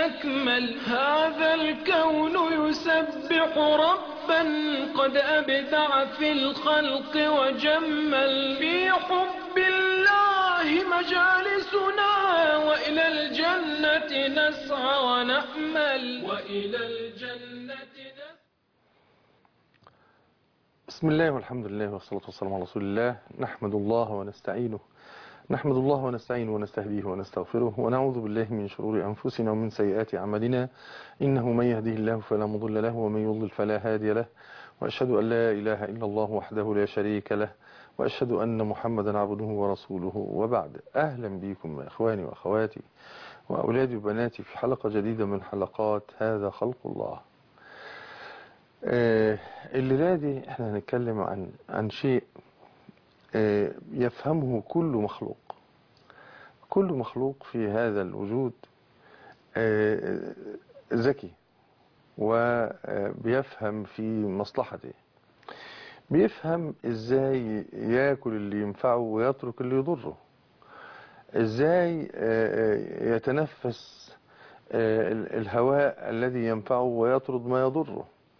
أكمل. هذا الكون يسبح ربا قد أبدع في الخلق وجمل. في حب الله مجالسنا وإلى الجنة نسعى ونأمل. وإلى الجنة نسعى. بسم الله والحمد لله والصلاة والسلام على رسول الله. نحمد الله ونستعينه ونستهديه ونستغفره ونعوذ بالله من شرور أنفسنا ومن سيئات أعمالنا. إنه من يهده الله فلا مضل له ومن يضلل فلا هادي له، وأشهد أن لا إله إلا الله وحده لا شريك له، وأشهد أن محمدا عبده ورسوله. وبعد، أهلا بكم يا إخواني وأخواتي وأولادي وبناتي في حلقة جديدة من حلقات هذا خلق الله. الليلة دي احنا هنتكلم عن شيء يفهمه كل مخلوق. كل مخلوق في هذا الوجود ذكي وبيفهم في مصلحته، بيفهم ازاي ياكل اللي ينفعه ويترك اللي يضره، ازاي يتنفس الهواء الذي ينفعه ويطرد ما يضره.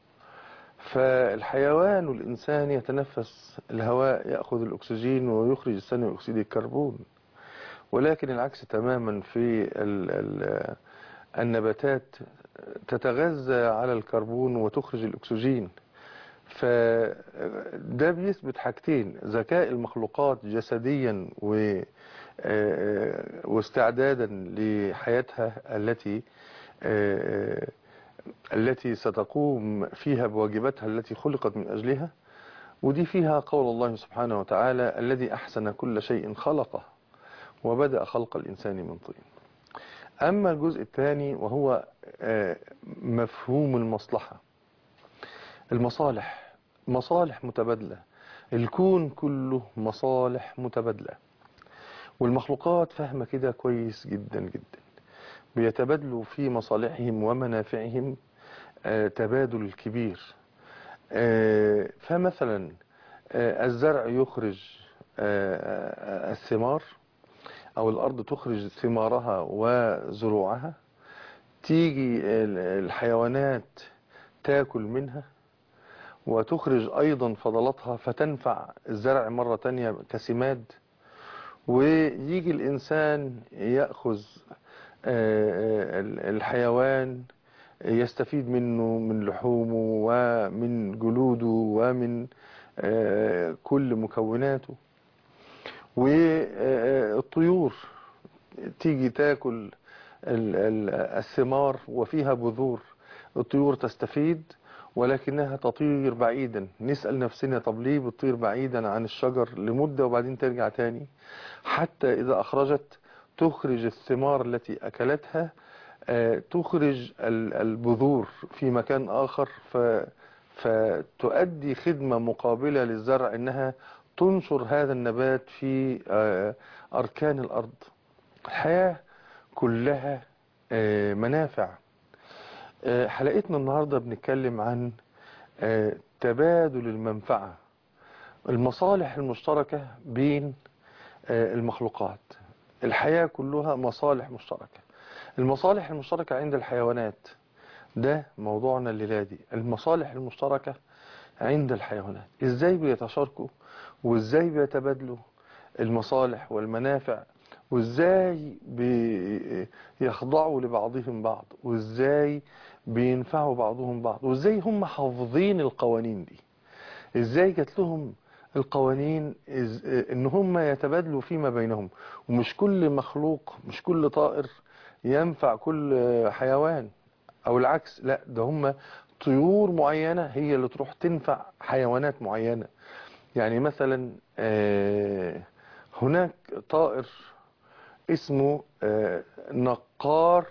فالحيوان والإنسان يتنفس الهواء، يأخذ الأكسجين ويخرج ثاني أكسيد الكربون، ولكن العكس تماما في النباتات تتغذى على الكربون وتخرج الأكسجين. فده بيثبت حاجتين: ذكاء المخلوقات جسديا واستعدادا لحياتها التي ستقوم فيها بواجباتها التي خلقت من أجلها. ودي فيها قول الله سبحانه وتعالى: الذي أحسن كل شيء خلقه وبدأ خلق الإنسان من طين. أما الجزء الثاني وهو مفهوم المصلحة، المصالح، مصالح متبادلة. الكون كله مصالح متبادلة، والمخلوقات فاهمة كده كويس جدا جدا، بيتبادلوا في مصالحهم ومنافعهم تبادل كبير. فمثلا الزرع يخرج الثمار، أو الأرض تخرج ثمارها وزروعها، تيجي الحيوانات تاكل منها وتخرج أيضا فضلاتها فتنفع الزرع مرة تانية كسماد، ويجي الإنسان يأخذ الحيوان يستفيد منه، من لحومه ومن جلوده ومن كل مكوناته. والطيور تيجي تاكل الثمار وفيها بذور، الطيور تستفيد ولكنها تطير بعيدا. نسأل نفسنا: طب ليه بتطير بعيدا عن الشجر لمدة وبعدين ترجع تاني؟ حتى إذا أخرجت تخرج الثمار التي أكلتها، تخرج البذور في مكان آخر، فتؤدي خدمة مقابلة للزرع، إنها تنشر هذا النبات في أركان الأرض. الحياة كلها منافع. حلقتنا النهاردة بنتكلم عن تبادل المنفعة، المصالح المشتركة بين المخلوقات. الحياة كلها مصالح مشتركة. المصالح المشتركة عند الحيوانات، ده موضوعنا الليلة دي، المصالح المشتركة عند الحيوانات. ازاي بيتشاركوا وازاي بيتبادلوا المصالح والمنافع، وازاي بيخضعوا لبعضهم بعض، وازاي بينفعوا بعضهم بعض، وازاي هم حافظين القوانين دي، ازاي جات لهم القوانين ان هم يتبادلوا فيما بينهم. ومش كل مخلوق، مش كل طائر ينفع كل حيوان، او العكس، لا، ده هم طيور معينة هي اللي تروح تنفع حيوانات معينة. يعني مثلا هناك طائر اسمه نقار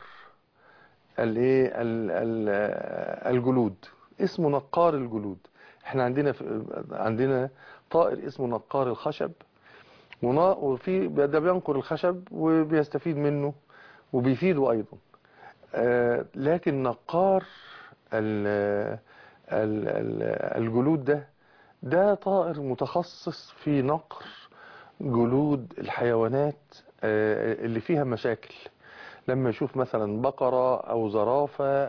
الجلود، اسمه نقار الجلود. احنا عندنا طائر اسمه نقار الخشب، وفي ده بينقر الخشب وبيستفيد منه وبيفيده ايضا. لكن نقار الجلود ده طائر متخصص في نقر جلود الحيوانات اللي فيها مشاكل. لما يشوف مثلا بقرة أو زرافة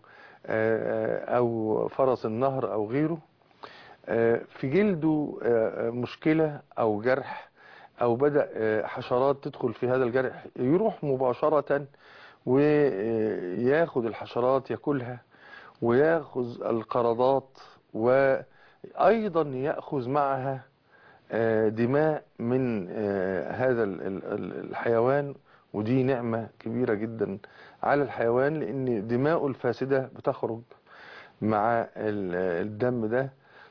أو فرس النهر أو غيره في جلده مشكلة أو جرح أو بدأ حشرات تدخل في هذا الجرح، يروح مباشرة وياخد الحشرات ياكلها، وياخذ القرضات، وأيضا يأخذ معها دماء من هذا الحيوان. ودي نعمة كبيرة جدا على الحيوان، لأن دماؤه الفاسدة بتخرج مع الدم ده،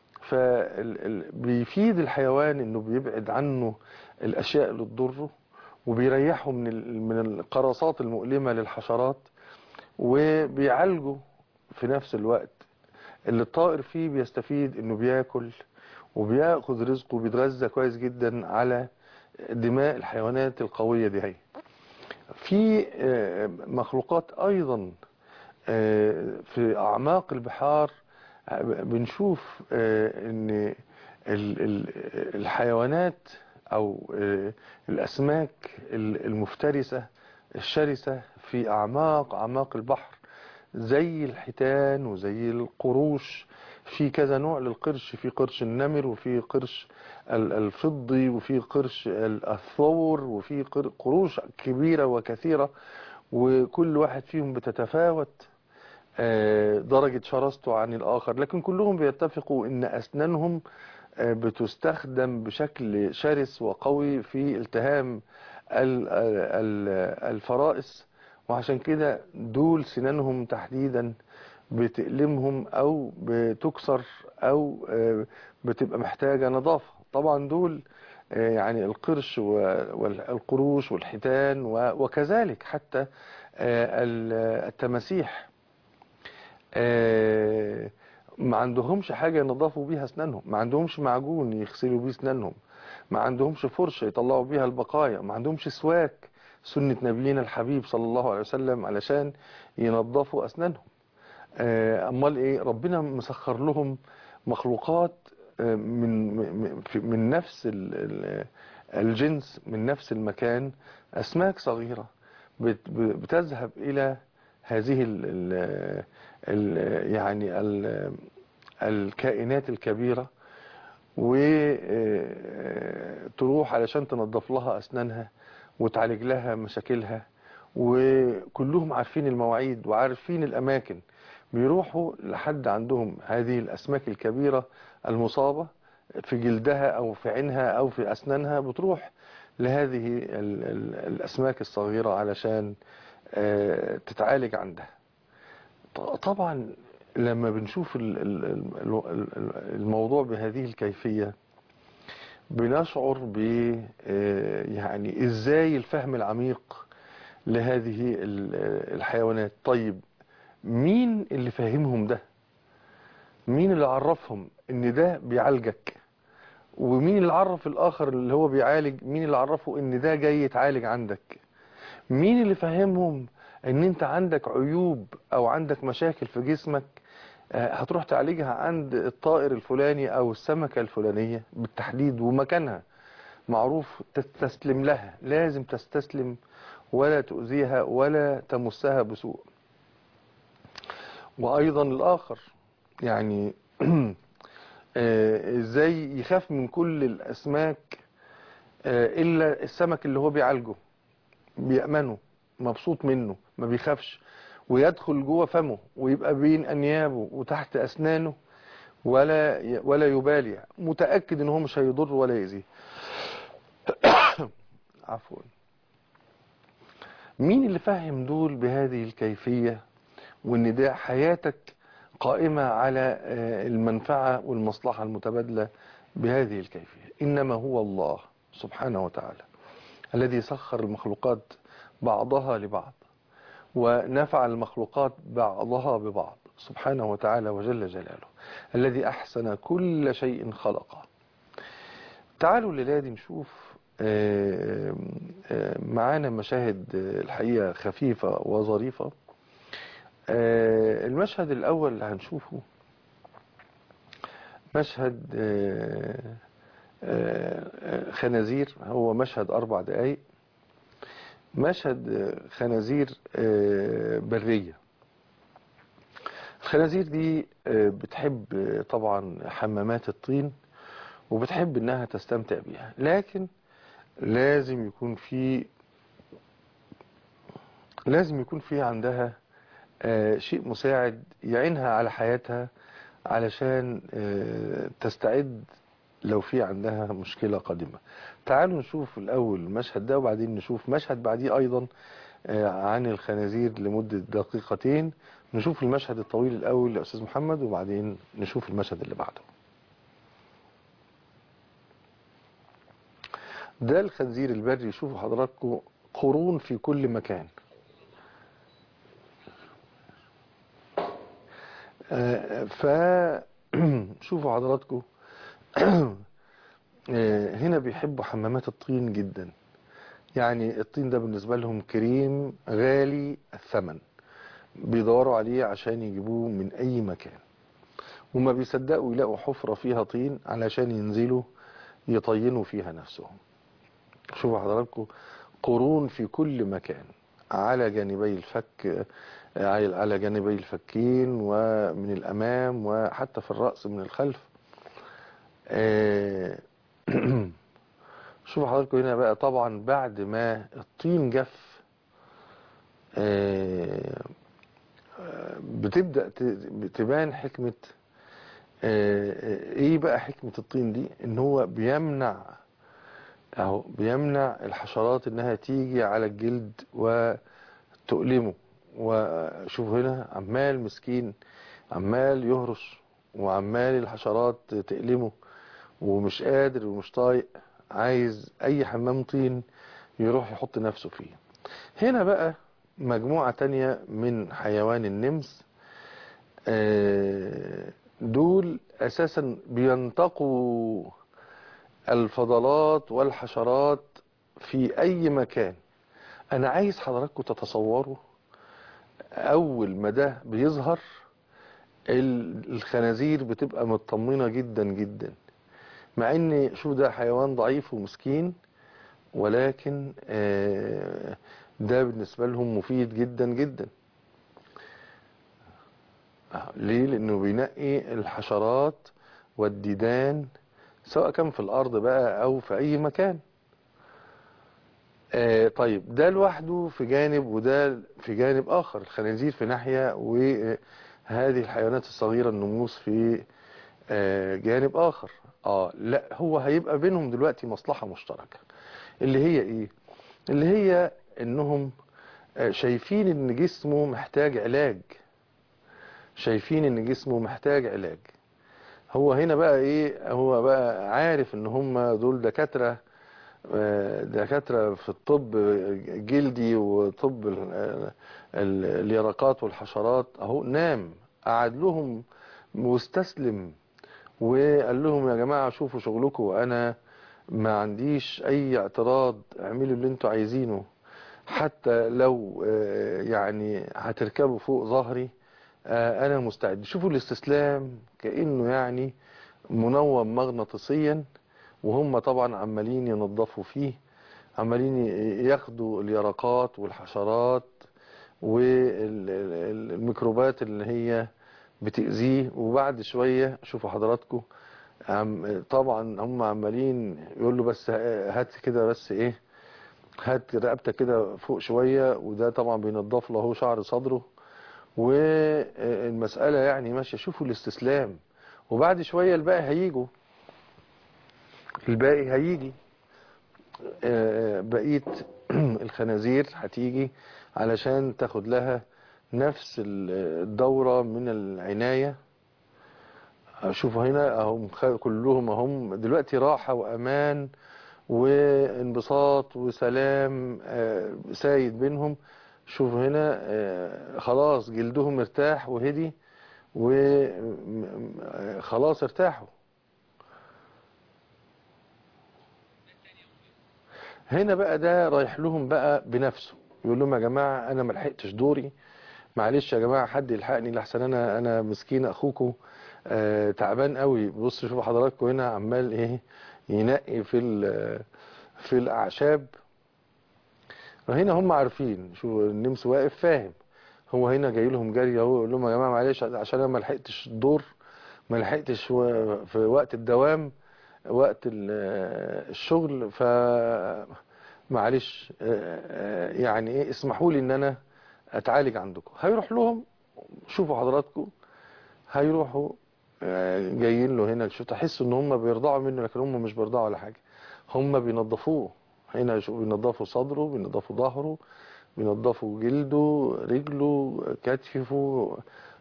فبيفيد الحيوان انه بيبعد عنه الاشياء اللي تضره، وبيريحه من القراصات المؤلمة للحشرات، وبيعالجه في نفس الوقت. اللي الطائر فيه بيستفيد انه بياكل وبياخد رزقه وبيتغذى كويس جدا على دماء الحيوانات القوية دي. هي في مخلوقات ايضا في اعماق البحار بنشوف ان الحيوانات او الاسماك المفترسة الشرسة في اعماق البحر، زي الحيتان وزي القروش. في كذا نوع للقرش، في قرش النمر، وفي قرش الفضي، وفي قرش الثور، وفي قروش كبيرة وكثيرة، وكل واحد فيهم بتتفاوت درجة شراسته عن الآخر، لكن كلهم بيتفقوا ان أسنانهم بتستخدم بشكل شرس وقوي في التهام الفرائس. وعشان كده دول سنانهم تحديدا بتألمهم أو بتكسر أو بتبقى محتاجة نظافة. طبعا دول يعني القرش والقروش والحيتان وكذلك حتى التماسيح ما عندهمش حاجة ينظفوا بيها اسنانهم، ما عندهمش معجون يغسلوا بيه اسنانهم، ما عندهمش فرشة يطلعوا بيها البقايا، ما عندهمش سواك سنة نبينا الحبيب صلى الله عليه وسلم علشان ينظفوا اسنانهم. امال ايه؟ ربنا مسخر لهم مخلوقات من نفس الجنس، من نفس المكان، اسماك صغيرة بتذهب الى هذه يعني الكائنات الكبيرة، وتروح علشان تنظف لها أسنانها وتعالج لها مشاكلها. وكلهم عارفين المواعيد وعارفين الأماكن، بيروحوا لحد عندهم هذه الأسماك الكبيرة المصابة في جلدها أو في عينها أو في أسنانها، بتروح لهذه الأسماك الصغيرة علشان تتعالج عندها. طبعا لما بنشوف الموضوع بهذه الكيفية بنشعر يعني ازاي الفهم العميق لهذه الحيوانات. طيب مين اللي فاهمهم ده؟ مين اللي عرفهم ان ده بيعالجك؟ ومين اللي عرف الاخر اللي هو بيعالج، مين اللي عرفه ان ده جاي يتعالج عندك؟ مين اللي فهمهم ان انت عندك عيوب او عندك مشاكل في جسمك هتروح تعالجها عند الطائر الفلاني او السمكة الفلانية بالتحديد، ومكانها معروف تستسلم لها، لازم تستسلم ولا تؤذيها ولا تمسها بسوء. وايضا الاخر يعني ازاي يخاف من كل الاسماك الا السمك اللي هو بيعالجه، بيأمنه، مبسوط منه، ما بيخافش، ويدخل جوه فمه ويبقى بين انيابه وتحت اسنانه ولا يبالي، متأكد ان هو مش هيضر ولا يأذيه. عفوا. مين اللي فهم دول بهذه الكيفية وان ده حياتك قائمة على المنفعة والمصلحة المتبادلة بهذه الكيفية؟ إنما هو الله سبحانه وتعالى الذي سخر المخلوقات بعضها لبعض ونفع المخلوقات بعضها ببعض سبحانه وتعالى وجل جلاله، الذي أحسن كل شيء خلقه. تعالوا للادي نشوف معانا مشاهد الحقيقة خفيفة وظريفة. المشهد الأول اللي هنشوفه مشهد خنازير، هو مشهد 4 دقايق. مشهد خنازير برية. الخنازير دي بتحب طبعا حمامات الطين، وبتحب انها تستمتع بيها، لكن لازم يكون في عندها شيء مساعد يعينها على حياتها، علشان تستعد لو في عندها مشكلة قادمة. تعالوا نشوف الأول المشهد ده، وبعدين نشوف مشهد بعديه أيضا عن الخنازير لمدة دقيقتين. نشوف المشهد الطويل الأول يا أستاذ محمد، وبعدين نشوف المشهد اللي بعده. ده الخنزير البري، شوفوا حضراتكم قرون في كل مكان. فشوفوا حضراتكم هنا بيحبوا حمامات الطين جدا. يعني الطين ده بالنسبة لهم كريم غالي الثمن، بيدوروا عليه عشان يجيبوه من أي مكان، وما بيصدقوا يلاقوا حفرة فيها طين علشان ينزلوا يطينوا فيها نفسهم. شوفوا حضراتكم قرون في كل مكان، على جانبي الفك، على جانبي الفكين، ومن الأمام، وحتى في الرأس من الخلف. شوفوا حضراتكم هنا بقى، طبعا بعد ما الطين جف بتبدأ تبان حكمة ايه بقى حكمة الطين دي، ان هو بيمنع الحشرات انها تيجي على الجلد وتؤلمه. وشوفوا هنا عمال مسكين عمال يهرش، وعمال الحشرات تألمه، ومش قادر ومش طايق، عايز اي حمام طين يروح يحط نفسه فيه. هنا بقى مجموعة تانية من حيوان النمس، دول اساسا بينتقوا الفضلات والحشرات في اي مكان. انا عايز حضراتكم تتصوروا اول ما ده بيظهر الخنازير بتبقى مطمنة جدا جدا، مع ان شوف ده حيوان ضعيف ومسكين، ولكن ده بالنسبة لهم مفيد جدا جدا. ليه؟ لانه بينقي الحشرات والديدان، سواء كان في الارض بقى او في اي مكان. طيب ده لوحده في جانب، وده في جانب اخر، الخنازير في ناحية، وهذه الحيوانات الصغيرة النموس في جانب اخر. لا، هو هيبقى بينهم دلوقتي مصلحة مشتركة، اللي هي ايه؟ اللي هي انهم شايفين ان جسمه محتاج علاج، شايفين ان جسمه محتاج علاج. هو هنا بقى ايه؟ هو بقى عارف ان هم دول دكاترة في الطب الجلدي وطب اليرقات والحشرات. اهو نام قعد لهم واستسلم، وقال لهم يا جماعة شوفوا شغلكم، وانا ما عنديش اي اعتراض، اعملوا اللي انتوا عايزينه، حتى لو يعني هتركبوا فوق ظهري انا مستعد. شوفوا الاستسلام، كأنه يعني منوم مغناطيسيا، وهم طبعا عمالين ينظفوا فيه، عمالين ياخدوا اليرقات والحشرات والميكروبات اللي هي بتأذيه. وبعد شوية شوفوا حضراتكم طبعا هم عمالين يقول له بس هات كده، بس ايه، هات رقبتك كده فوق شوية، وده طبعا بينضف له شعر صدره، والمسألة يعني ماشية. شوفوا الاستسلام. وبعد شوية الباقي هيجي بقية الخنازير هتيجي علشان تاخد لها نفس الدورة من العناية. شوفوا هنا اهم كلهم اهم دلوقتي راحة وامان وانبساط وسلام سايد بينهم. شوفوا هنا خلاص جلدهم ارتاح وهدي، وخلاص ارتاحوا. هنا بقى ده رايح لهم بقى بنفسه، يقول لهم يا جماعة انا ما لحقتش دوري، معلش يا جماعة حد يلحقني لحسن انا مسكين اخوكم تعبان قوي. بص شوفوا حضراتكم هنا عمال ايه، ينقي في الاعشاب هنا هم عارفين، شو النمس واقف فاهم، هو هنا جاي لهم جري اهو، يقول لهم يا جماعه معلش عشان انا ما لحقتش الدور، ما لحقتش في وقت الدوام، وقت الشغل، ف معلش يعني ايه، اسمحوا لي ان انا اتعالج عندكم. هيروح لهم، شوفوا حضراتكم، هيروحوا جايين له هنا، شو تحسوا ان هم بيرضعوا منه، لكن هم مش بيرضعوا ولا حاجه، هم بينظفوه. هنا بينظفوا صدره، بينظفوا ظهره، بينظفوا جلده، رجله، كتفه،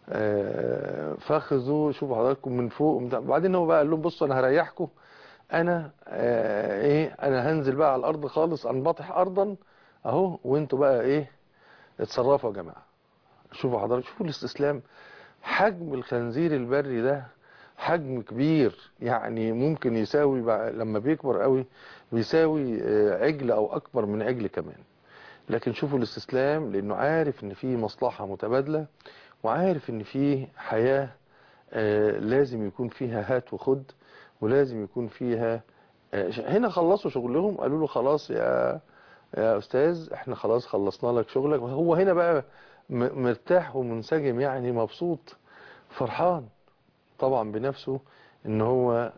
فخذه، شوفوا حضراتكم من فوق. بعدين هو بقى قال لهم بصوا انا هريحكم، انا انا هنزل بقى على الارض خالص، انبطح ارضا اهو، وانتوا بقى ايه، اتصرفوا يا جماعه. شوفوا حضرتك، شوفوا الاستسلام. حجم الخنزير البري ده حجم كبير، يعني ممكن يساوي لما بيكبر قوي بيساوي عجل او اكبر من عجل كمان. لكن شوفوا الاستسلام، لانه عارف ان في مصلحة متبادلة، وعارف ان في حياة لازم يكون فيها هات وخد، ولازم يكون فيها هنا خلصوا شغلهم، قالوا له خلاص يا أستاذ احنا خلاص خلصنا لك شغلك. وهو هنا بقى مرتاح ومنسجم، يعني مبسوط فرحان طبعا بنفسه ان هو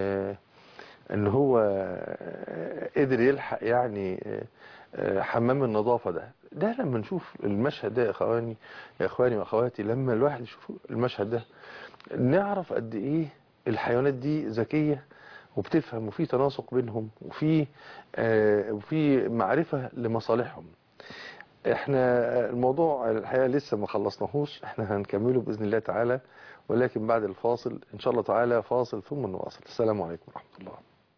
قدر يلحق يعني حمام النظافة ده لما نشوف المشهد ده يا اخواني واخواتي، لما الواحد يشوف المشهد ده نعرف قد ايه الحيوانات دي ذكية وبتفهم، وفي تناسق بينهم، وفي معرفة لمصالحهم. احنا الموضوع الحقيقة لسه ما خلصناهوش، احنا هنكمله بإذن الله تعالى، ولكن بعد الفاصل ان شاء الله تعالى، فاصل ثم نواصل. السلام عليكم ورحمة الله.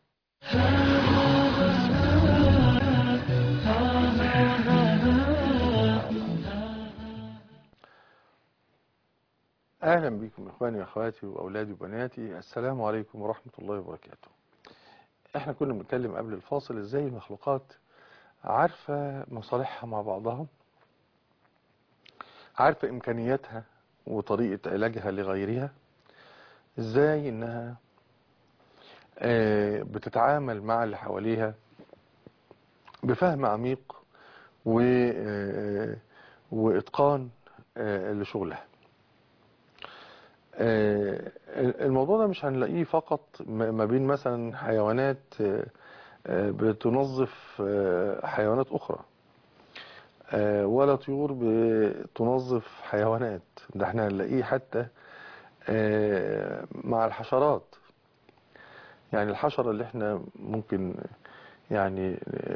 اهلا بكم اخواني واخواتي واولادي وبناتي، السلام عليكم ورحمة الله وبركاته. احنا كنا بنتكلم قبل الفاصل ازاي المخلوقات عارفة مصالحها مع بعضها، عارفة امكانياتها وطريقة علاجها لغيرها، ازاي انها بتتعامل مع اللي حواليها بفهم عميق واتقان لشغلها. الموضوع ده مش هنلاقيه فقط ما بين مثلا حيوانات بتنظف حيوانات أخرى، ولا طيور بتنظف حيوانات، ده احنا هنلاقيه حتى مع الحشرات. يعني الحشرة اللي احنا ممكن يعني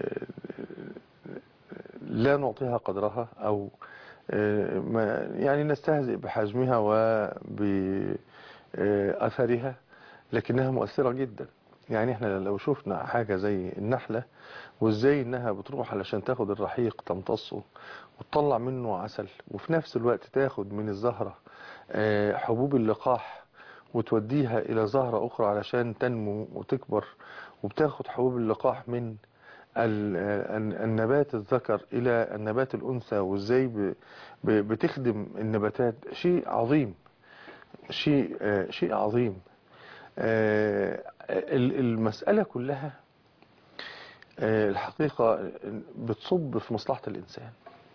لا نعطيها قدرها، أو يعني نستهزئ بحجمها وبأثرها، لكنها مؤثرة جدا. يعني احنا لو شفنا حاجة زي النحلة، وازاي انها بتروح علشان تاخد الرحيق تمتصه وتطلع منه عسل، وفي نفس الوقت تاخد من الزهرة حبوب اللقاح وتوديها الى زهرة اخرى علشان تنمو وتكبر، وبتاخد حبوب اللقاح من النبات الذكر الى النبات الانثى، وازاي بتخدم النباتات. شيء عظيم، شيء عظيم. المسألة كلها الحقيقة بتصب في مصلحة الإنسان.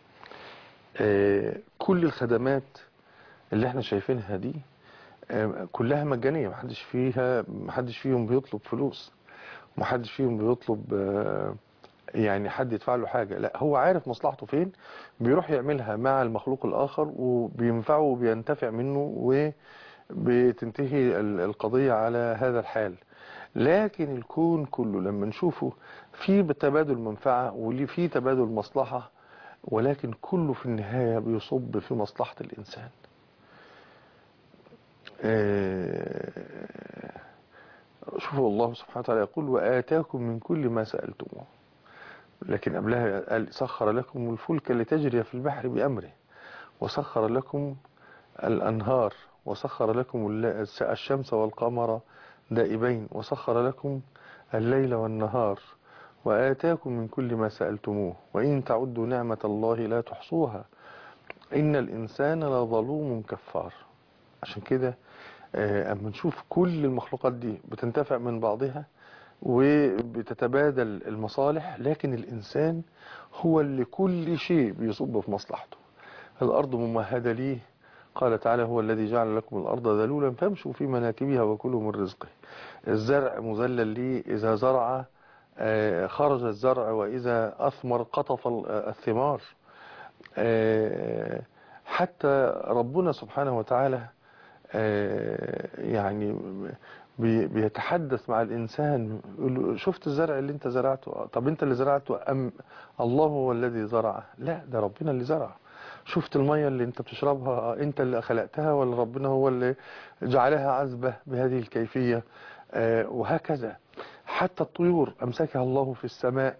كل الخدمات اللي احنا شايفينها دي كلها مجانية، محدش فيهم بيطلب فلوس، محدش فيهم بيطلب يعني حد يدفع له حاجة. لا، هو عارف مصلحته فين، بيروح يعملها مع المخلوق الآخر وبينفعه وبينتفع منه، وبتنتهي القضية على هذا الحال. لكن الكون كله لما نشوفه في تبادل منفعة واللي فيه تبادل مصلحة، ولكن كله في النهاية بيصب في مصلحة الإنسان. شوفوا الله سبحانه وتعالى يقول وآتاكم من كل ما سألتموه، لكن قبلها قال سخر لكم الفلك لتجري في البحر بأمره، وسخر لكم الأنهار، وسخر لكم الشمس والقمر دائبين، وسخر لكم الليل والنهار، وآتاكم من كل ما سألتموه، وإن تعدوا نعمة الله لا تحصوها، إن الإنسان لظلوم كفار. عشان كده أما نشوف كل المخلوقات دي بتنتفع من بعضها، وبتتبادل المصالح، لكن الإنسان هو اللي كل شيء بيصب في مصلحته. الأرض ممهدة ليه، قال تعالى: هو الذي جعل لكم الأرض ذلولا فامشوا في مناكبها وكلوا من رزقه. الزرع مذلل ليه، إذا زرع خرج الزرع، وإذا أثمر قطف الثمار. حتى ربنا سبحانه وتعالى يعني بيتحدث مع الإنسان، يقول له: شفت الزرع اللي انت زرعته؟ طب انت اللي زرعته أم الله هو الذي زرعه؟ لا، ده ربنا اللي زرعه. شفت المية اللي انت بتشربها انت اللي خلقتها ولا ربنا هو اللي جعلها عذبة بهذه الكيفية؟ وهكذا. حتى الطيور أمسكها الله في السماء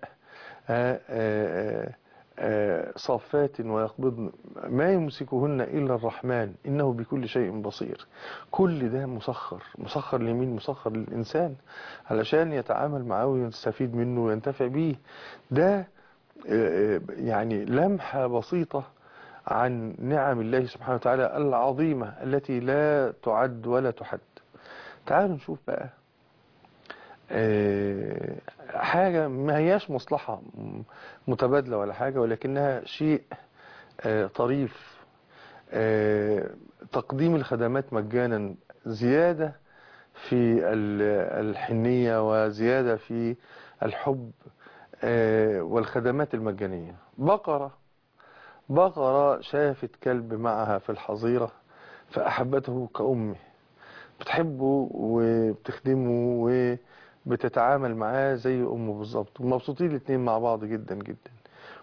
صافات ويقبضن ما يمسكهن إلا الرحمن إنه بكل شيء بصير. كل ده مسخر لمين؟ مسخر للإنسان علشان يتعامل معه ويستفيد منه وينتفع به. ده يعني لمحة بسيطة عن نعم الله سبحانه وتعالى العظيمة التي لا تعد ولا تحد. تعالوا نشوف بقى حاجة ما هياش مصلحة متبادلة ولا حاجة، ولكنها شيء طريف. تقديم الخدمات مجانا، زيادة في الحنية وزيادة في الحب، والخدمات المجانية. بقرة شافت كلب معها في الحظيرة فأحبته كأمه، بتحبه وبتخدمه وبتتعامل معاه زي أمه بالظبط، ومبسوطين الاتنين مع بعض جدا جدا.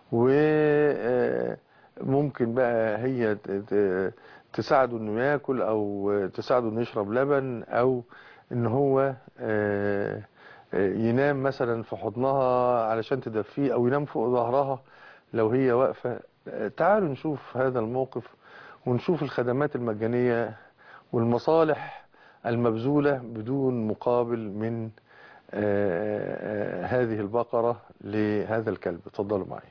وممكن بقى هي تساعده انه ياكل، او تساعده انه يشرب لبن، او ان هو ينام مثلا في حضنها علشان تدفيه، او ينام فوق ظهرها لو هي واقفة. تعالوا نشوف هذا الموقف ونشوف الخدمات المجانية والمصالح المبذولة بدون مقابل من هذه البقرة لهذا الكلب. اتفضلوا معي.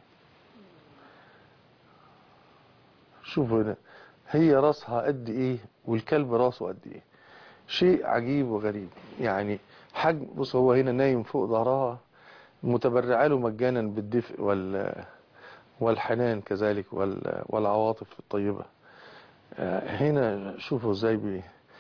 شوفوا هنا، هي راسها قد ايه والكلب راسه قد ايه. شيء عجيب وغريب. يعني حجم، بص هو هنا نايم فوق ظهرها، متبرعه له مجانا بالدفء والحنان كذلك والعواطف الطيبة. هنا شوفوا ازاي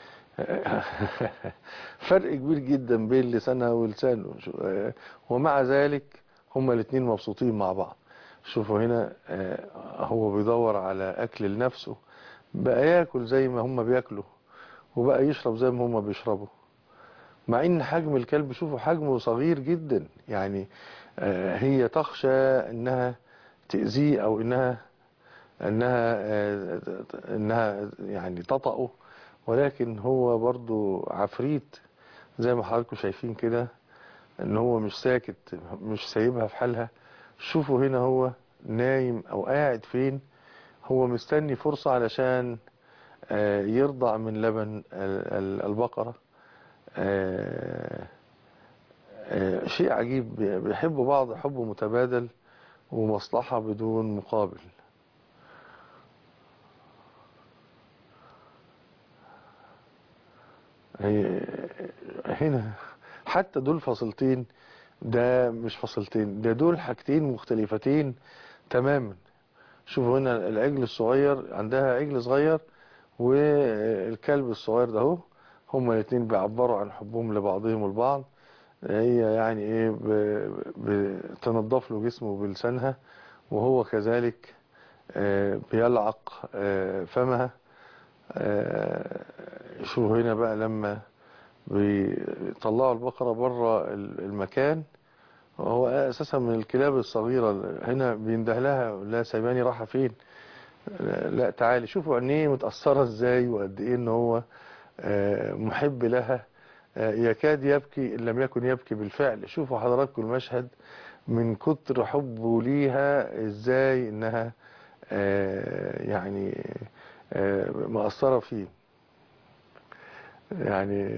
فرق كبير جدا بين لسانها ولسانه، ومع ذلك هما الاثنين مبسوطين مع بعض. شوفوا هنا هو بيدور على اكل لنفسه، بقى ياكل زي ما هما بياكلوا، وبقى يشرب زي ما هما بيشربوا، مع ان حجم الكلب شوفوا حجمه صغير جدا. يعني هي تخشى انها تأذيه، او انها يعني تطأه، ولكن هو برضو عفريت زي ما حضراتكم شايفين كده، ان هو مش ساكت، مش سايبها في حالها. شوفوا هنا هو نايم او قاعد فين، هو مستني فرصة علشان يرضع من لبن البقرة. شيء عجيب، بيحبوا بعض حب متبادل ومصلحة بدون مقابل. هنا حتى دول فصلتين، ده مش فصلتين، ده دول حاجتين مختلفتين تماما. شوفوا هنا العجل الصغير، عندها عجل صغير والكلب الصغير ده اهو، هما الاثنين بيعبروا عن حبهم لبعضهم البعض. هي يعني ايه بتنظف له جسمه بلسانها، وهو كذلك بيلعق فمها. شوفوا هنا بقى لما بيطلعوا البقرة بره المكان، هو اساسا من الكلاب الصغيرة، هنا بينده لها: لا سيباني، راحة فين؟ لا تعالي. شوفوا عينيه متأثرة ازاي، وقد ايه ان هو محب لها، يكاد يبكي ان لم يكن يبكي بالفعل. شوفوا حضراتكم المشهد من كتر حبه ليها ازاي انها يعني مأثرة فيه. يعني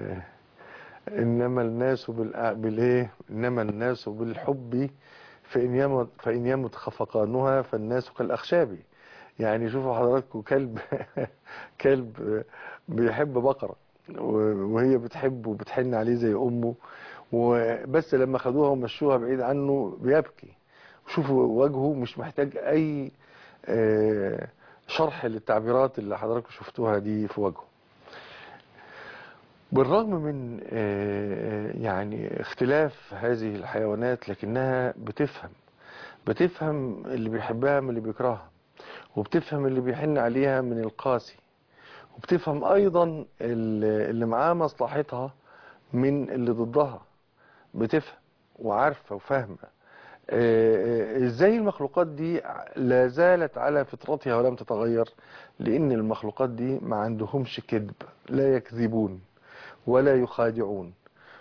انما الناس بالايه، انما الناس بالحب فإن يمت خفقانها فالناس كالأخشاب. يعني شوفوا حضراتكم كلب كلب بيحب بقرة، وهي بتحبه وبتحن عليه زي أمه، وبس لما خدوها ومشوها بعيد عنه بيبكي. شوفوا وجهه مش محتاج اي شرح للتعبيرات اللي حضراتكم شفتوها دي في وجهه. بالرغم من يعني اختلاف هذه الحيوانات، لكنها بتفهم اللي بيحبها من اللي بيكرهها، وبتفهم اللي بيحن عليها من القاسي، وبتفهم ايضا اللي معاه مصلحتها من اللي ضدها. بتفهم وعارفة وفاهمة. ازاي المخلوقات دي لا زالت على فطرتها ولم تتغير؟ لان المخلوقات دي ما عندهمش كذب، لا يكذبون ولا يخادعون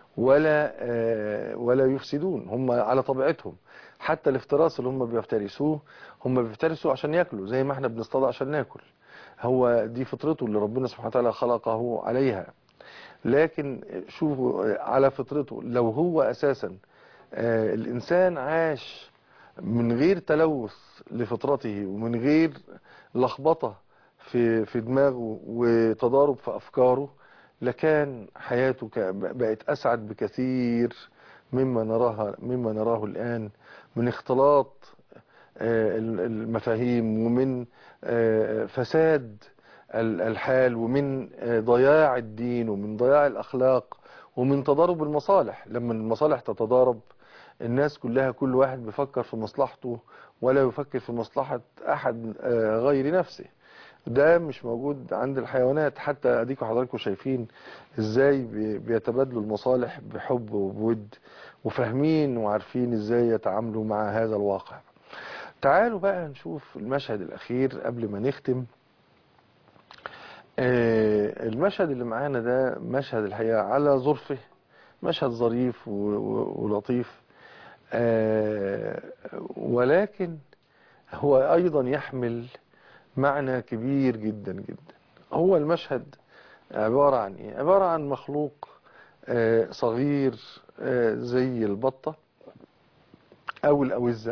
ولا يفسدون. هم على طبيعتهم. حتى الافتراس اللي هم بيفترسوه، هم بيفترسوا عشان ياكلوا زي ما احنا بنصطاد عشان ناكل. هو دي فطرته اللي ربنا سبحانه وتعالى خلقه عليها. لكن شوفوا على فطرته، لو هو اساسا الانسان عاش من غير تلوث لفطرته ومن غير لخبطة في دماغه وتضارب في افكاره، لكان حياته بقت اسعد بكثير مما نراه الان، من اختلاط المفاهيم، ومن فساد الحال، ومن ضياع الدين، ومن ضياع الأخلاق، ومن تضارب المصالح. لما المصالح تتضارب، الناس كلها كل واحد بيفكر في مصلحته ولا يفكر في مصلحة أحد غير نفسه. ده مش موجود عند الحيوانات. حتى اديكم حضراتكم شايفين ازاي بيتبادلوا المصالح بحب وبود، وفاهمين وعارفين ازاي يتعاملوا مع هذا الواقع. تعالوا بقى نشوف المشهد الأخير قبل ما نختم. المشهد اللي معانا ده مشهد الحقيقة على ظرفه، مشهد ظريف ولطيف، ولكن هو أيضا يحمل معنى كبير جدا جدا. هو المشهد عبارة عن إيه؟ عبارة عن مخلوق صغير زي البطة أو الأوزة،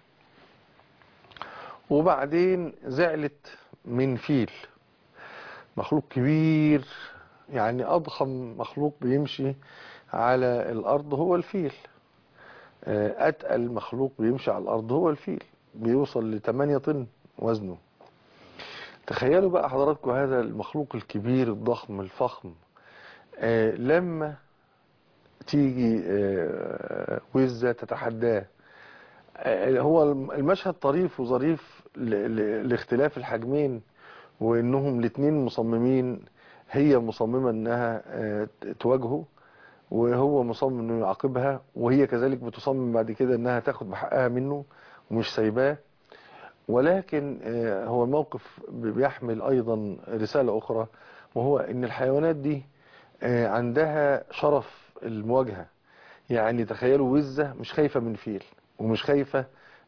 وبعدين زعلت من فيل، مخلوق كبير. يعني أضخم مخلوق بيمشي على الأرض هو الفيل. أتقل مخلوق بيمشي على الأرض هو الفيل، بيوصل ل8 طن وزنه. تخيلوا بقى حضراتكم هذا المخلوق الكبير الضخم الفخم، لما تيجي وزة تتحداه. هو المشهد طريف وظريف لاختلاف الحجمين، وانهم الاثنين مصممين. هي مصممة انها تواجهه، وهو مصمم انه يعاقبها، وهي كذلك بتصمم بعد كده انها تاخد بحقها منه ومش سايباه. ولكن هو الموقف بيحمل ايضا رسالة اخرى، وهو ان الحيوانات دي عندها شرف المواجهة. يعني تخيلوا وزة مش خايفة من فيل، ومش خايفة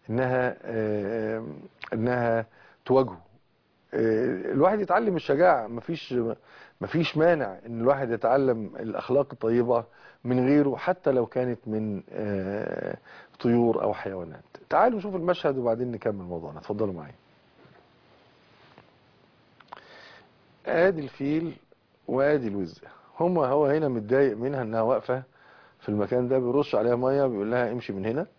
انها تواجهه. الواحد يتعلم الشجاعة، مفيش مانع ان الواحد يتعلم الاخلاق الطيبة من غيره، حتى لو كانت من طيور او حيوانات. تعالوا نشوف المشهد وبعدين نكمل موضوعنا. اتفضلوا معي. ادي الفيل وادي الوزة. هو هنا متضايق منها انها واقفة في المكان ده، بيرش عليها مية، بيقول لها امشي من هنا.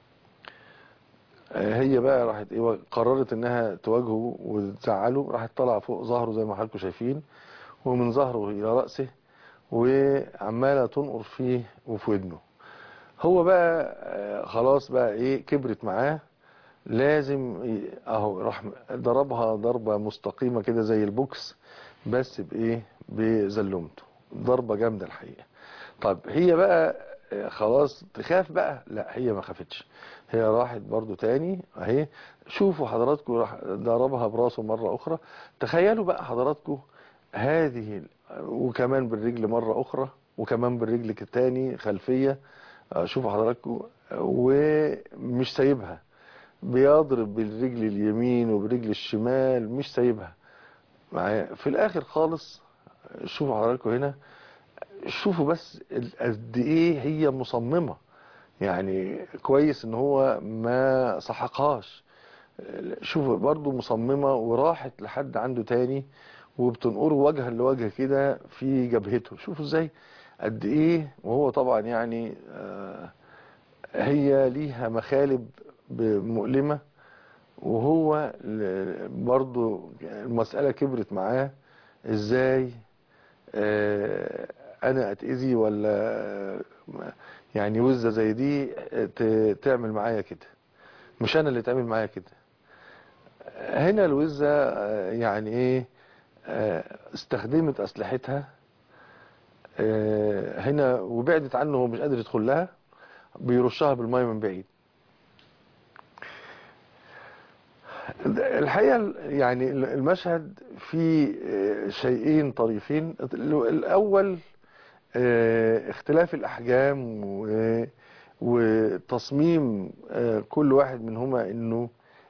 هي بقى راحت قررت انها تواجهه وتزعله. راحت طالعه فوق ظهره زي ما حضراتكم شايفين، ومن ظهره الى رأسه، وعمالة تنقر فيه وفي ودنه. هو بقى خلاص بقى كبرت معاه. لازم اهو راح ضربها ضربة مستقيمة كده زي البوكس، بس بزلمته. ضربة جامدة الحقيقة. طب هي بقى خلاص تخاف بقى؟ لا، هي ما خافتش. هي راحت برضو تاني اهي. شوفوا حضراتكم، راح ضربها براسه مرة اخرى. تخيلوا بقى حضراتكم هذه، وكمان بالرجل مرة اخرى، وكمان بالرجل التاني خلفية. شوفوا حضراتكم، ومش سايبها، بيضرب بالرجل اليمين وبرجل الشمال، مش سايبها معايا. في الاخر خالص شوفوا حضراتكم هنا، شوفوا بس قد ايه هي مصممة. يعني كويس ان هو ما سحقهاش. شوفوا برضو مصممة، وراحت لحد عنده تاني، وبتنقره وجها لوجه كده في جبهته. شوفوا ازاي قد ايه. وهو طبعا يعني هي ليها مخالب مؤلمة، وهو برضو المسألة كبرت معاه. ازاي انا اتأذي ولا يعني وزة زي دي تعمل معايا كده، مش انا اللي تعمل معايا كده. هنا الوزة يعني ايه، استخدمت اسلحتها هنا وبعدت عنه، هو مش قادر يدخل لها، بيرشها بالماء من بعيد. الحقيقة يعني المشهد فيه شيئين طريفين. الأول اختلاف الأحجام وتصميم كل واحد منهما انه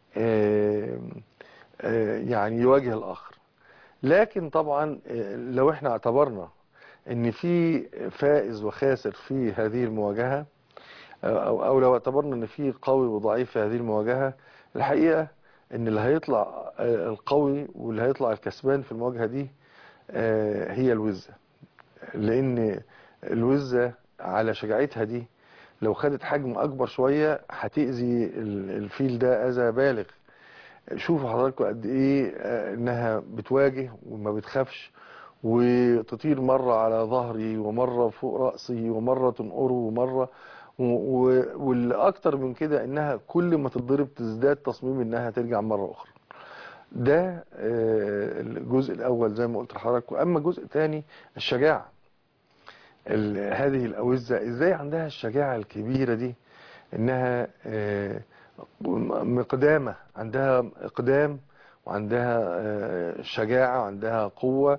يعني يواجه الآخر. لكن طبعا لو احنا اعتبرنا ان في فائز وخاسر في هذه المواجهة، أو لو اعتبرنا ان في قوي وضعيف في هذه المواجهة، الحقيقة ان اللي هيطلع القوي واللي هيطلع الكسبان في المواجهة دي هي الوزة. لان الوزة على شجاعتها دي لو خدت حجم اكبر شوية هتأذي الفيل ده اذى بالغ. شوفوا حضراتكم قد ايه انها بتواجه وما بتخافش، وتطير مرة على ظهري ومرة فوق رأسي ومرة تنقره ومرة واللي اكتر من كده انها كل ما تتضرب تزداد تصميم انها ترجع مرة اخرى. ده الجزء الاول زي ما قلت لحضراتكم. اما الجزء الثاني الشجاعة. هذه الاوزة ازاي عندها الشجاعة الكبيرة دي، انها مقدامة، عندها اقدام وعندها شجاعة وعندها قوة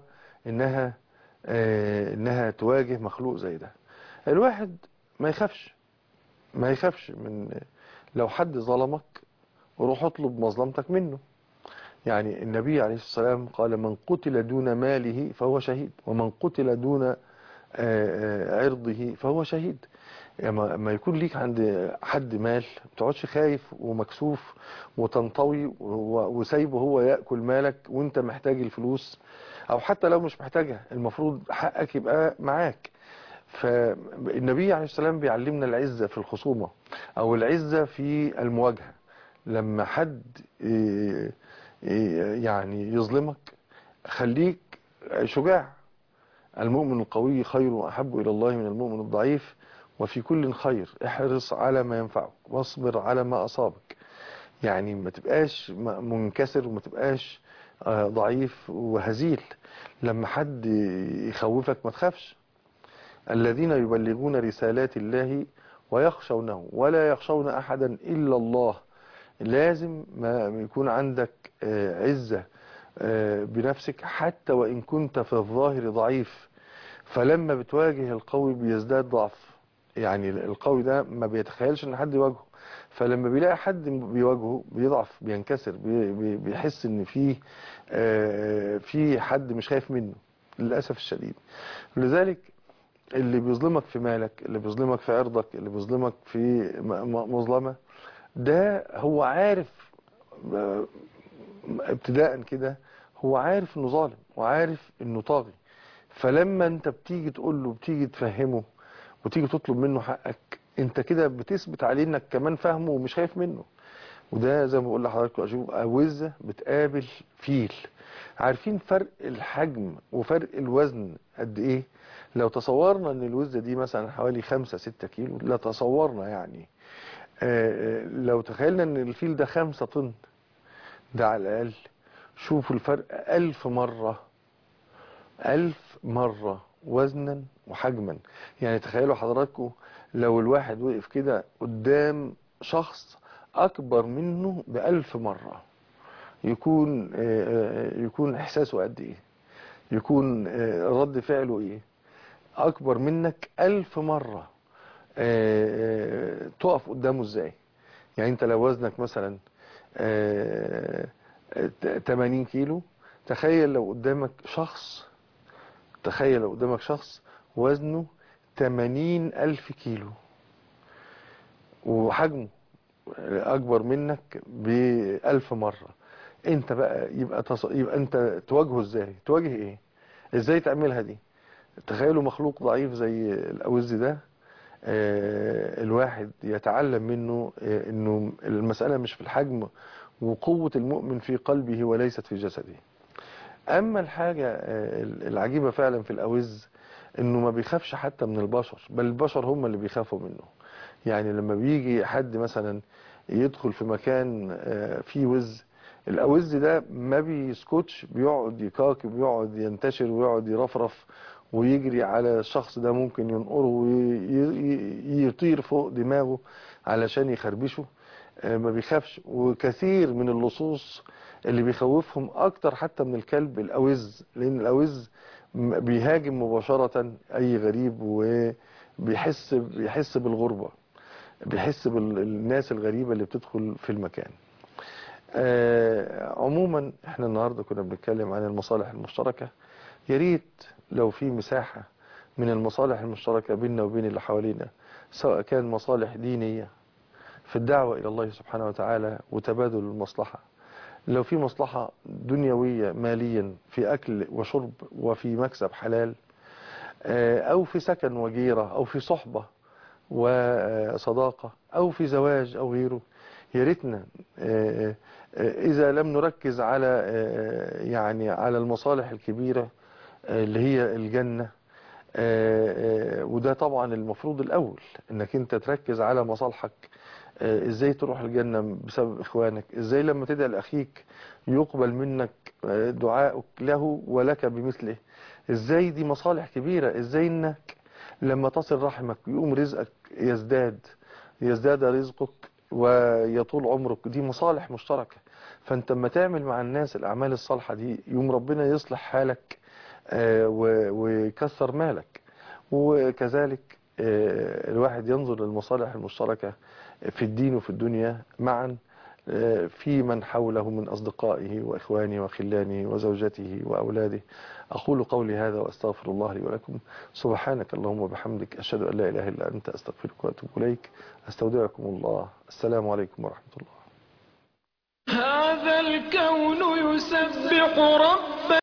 انها تواجه مخلوق زي ده. الواحد ما يخافش من لو حد ظلمك وروح اطلب مظلمتك منه. يعني النبي عليه الصلاة والسلام قال من قتل دون ماله فهو شهيد، ومن قتل دون عرضه فهو شهيد. يعني ما يكون ليك عند حد مال ما تقعدش خايف ومكسوف وتنطوي وسايبه هو يأكل مالك وانت محتاج الفلوس، او حتى لو مش محتاجها المفروض حقك يبقى معاك. فالنبي عليه السلام بيعلمنا العزة في الخصومة او العزة في المواجهة. لما حد يعني يظلمك خليك شجاع. المؤمن القوي خير وأحب إلى الله من المؤمن الضعيف، وفي كل خير احرص على ما ينفعك واصبر على ما أصابك. يعني ما تبقاش منكسر وما تبقاش ضعيف وهزيل. لما حد يخوفك ما تخافش. الذين يبلغون رسالات الله ويخشونه ولا يخشون أحدا إلا الله. لازم ما يكون عندك عزة بنفسك حتى وإن كنت في الظاهر ضعيف. فلما بتواجه القوي بيزداد ضعف. يعني القوي ده ما بيتخيلش ان حد يواجهه، فلما بيلاقي حد بيواجهه بيضعف بينكسر بيحس ان في حد مش خايف منه للأسف الشديد. لذلك اللي بيظلمك في مالك، اللي بيظلمك في عرضك، اللي بيظلمك في مظلمة، ده هو عارف ابتداء كده، هو عارف انه ظالم وعارف انه طاغي. فلما انت بتيجي تقول له، بتيجي تفهمه وتيجي تطلب منه حقك، انت كده بتثبت عليه انك كمان فاهمه ومش خايف منه. وده زي ما بقول لحضراتكم اشوف وزة بتقابل فيل. عارفين فرق الحجم وفرق الوزن قد ايه؟ لو تصورنا ان الوزة دي مثلا حوالي 5-6 كيلو، لا تصورنا يعني لو تخيلنا ان الفيل ده 5 طن، ده على الاقل. شوفوا الفرق 1000 مرة وزنا وحجما. يعني تخيلوا حضراتكم لو الواحد وقف كده قدام شخص أكبر منه ب1000 مرة، يكون إحساسه قد إيه؟ يكون رد فعله إيه؟ أكبر منك 1000 مرة تقف قدامه إزاي؟ يعني أنت لو وزنك مثلا 80 كيلو، تخيل لو قدامك شخص وزنه 80,000 كيلو وحجمه أكبر منك ب1000 مرة. انت بقى يبقى انت تواجهه ازاي؟ تواجه ايه؟ ازاي تعملها دي؟ تخيلوا مخلوق ضعيف زي الأوز ده، الواحد يتعلم منه انه المسألة مش في الحجم وقوة المؤمن في قلبه وليست في جسده. اما الحاجة العجيبة فعلا في الأوز انه ما بيخافش حتى من البشر، بل البشر هم اللي بيخافوا منه. يعني لما بيجي حد مثلا يدخل في مكان فيه وز، الأوز ده ما بيسكتش، بيقعد يكاكي وبيقعد ينتشر ويقعد يرفرف ويجري على الشخص ده، ممكن ينقره ويطير فوق دماغه علشان يخربشه. ما بيخافش. وكثير من اللصوص اللي بيخوفهم اكتر حتى من الكلب الأوز، لان الأوز بيهاجم مباشرة اي غريب، وبيحس بالغربة، بيحس بالناس الغريبة اللي بتدخل في المكان. عموما احنا النهاردة كنا بنتكلم عن المصالح المشتركة. يا ريت لو في مساحة من المصالح المشتركة بيننا وبين اللي حوالينا، سواء كان مصالح دينية في الدعوة إلى الله سبحانه وتعالى وتبادل المصلحة، لو في مصلحة دنيوية ماليا في أكل وشرب وفي مكسب حلال، أو في سكن وجيرة، أو في صحبة وصداقة، أو في زواج أو غيره. يا ريتنا إذا لم نركز على يعني على المصالح الكبيرة اللي هي الجنة، وده طبعا المفروض الأول انك انت تركز على مصالحك. ازاي تروح الجنة بسبب اخوانك، ازاي لما تدعي لأخيك يقبل منك دعائك له ولك بمثله، ازاي دي مصالح كبيرة. ازاي انك لما تصل رحمك يقوم رزقك يزداد رزقك ويطول عمرك، دي مصالح مشتركة. فانت لما تعمل مع الناس الأعمال الصالحة دي يوم ربنا يصلح حالك ويكسر مالك. وكذلك الواحد ينظر للمصالح المشتركة في الدين وفي الدنيا معا، في من حوله من أصدقائه وإخوانه وخلانه وزوجته وأولاده. أقول قولي هذا وأستغفر الله لي ولكم. سبحانك اللهم وبحمدك، أشهد أن لا إله إلا أنت، أستغفرك وأتوب إليك. أستودعكم الله. السلام عليكم ورحمة الله. هذا الكون يسبح ربا